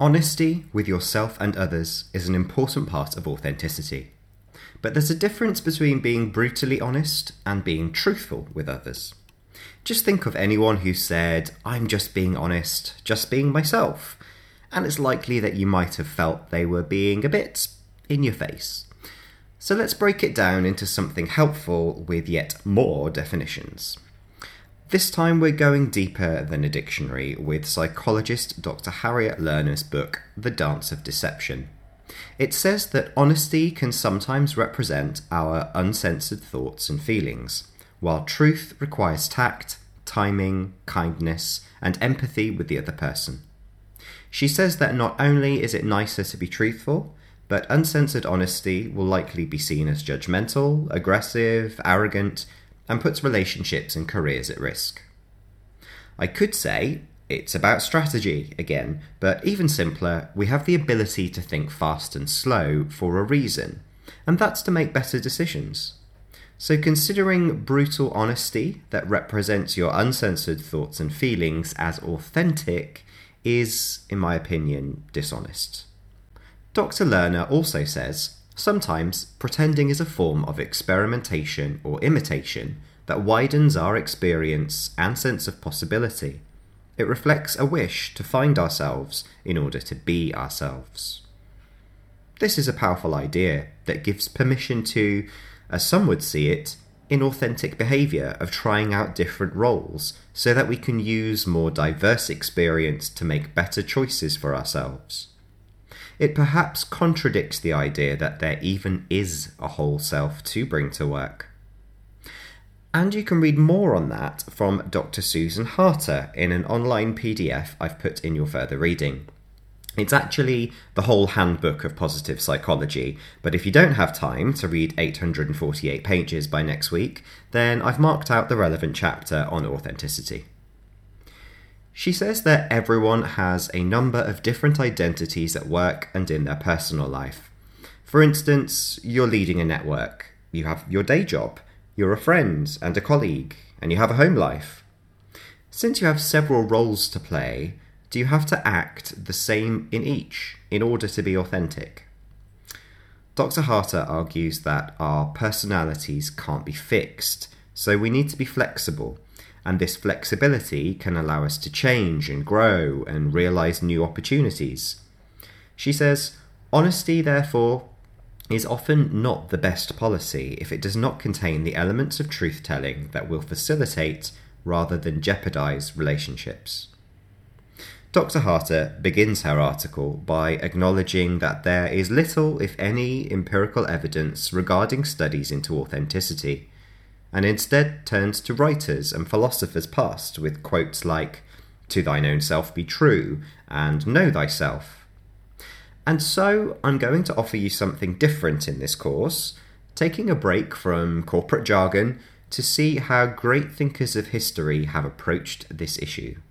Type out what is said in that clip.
Honesty with yourself and others is an important part of authenticity. But there's a difference between being brutally honest and being truthful with others. Just think of anyone who said, "I'm just being honest, just being myself," and it's likely that you might have felt they were being a bit in your face. So let's break it down into something helpful with yet more definitions. This time we're going deeper than a dictionary with psychologist Dr. Harriet Lerner's book, The Dance of Deception. It says that honesty can sometimes represent our uncensored thoughts and feelings, while truth requires tact, timing, kindness, and empathy with the other person. She says that not only is it nicer to be truthful, but uncensored honesty will likely be seen as judgmental, aggressive, arrogant, and puts relationships and careers at risk. I could say it's about strategy again, but even simpler, we have the ability to think fast and slow for a reason, and that's to make better decisions. So considering brutal honesty that represents your uncensored thoughts and feelings as authentic is, in my opinion, dishonest. Dr. Lerner also says, sometimes pretending is a form of experimentation or imitation that widens our experience and sense of possibility. It reflects a wish to find ourselves in order to be ourselves. This is a powerful idea that gives permission to, as some would see it, inauthentic behaviour of trying out different roles so that we can use more diverse experience to make better choices for ourselves. It perhaps contradicts the idea that there even is a whole self to bring to work. And you can read more on that from Dr. Susan Harter in an online PDF I've put in your further reading. It's actually the whole handbook of positive psychology, but if you don't have time to read 848 pages by next week, then I've marked out the relevant chapter on authenticity. She says that everyone has a number of different identities at work and in their personal life. For instance, you're leading a network, you have your day job, you're a friend and a colleague, and you have a home life. Since you have several roles to play, do you have to act the same in each in order to be authentic? Dr. Harter argues that our personalities can't be fixed, so we need to be flexible, and this flexibility can allow us to change and grow and realise new opportunities. She says, honesty, therefore, is often not the best policy if it does not contain the elements of truth-telling that will facilitate rather than jeopardise relationships. Dr. Harter begins her article by acknowledging that there is little, if any, empirical evidence regarding studies into authenticity, and instead turns to writers and philosophers past with quotes like, "To thine own self be true," and "Know thyself." And so I'm going to offer you something different in this course, taking a break from corporate jargon to see how great thinkers of history have approached this issue.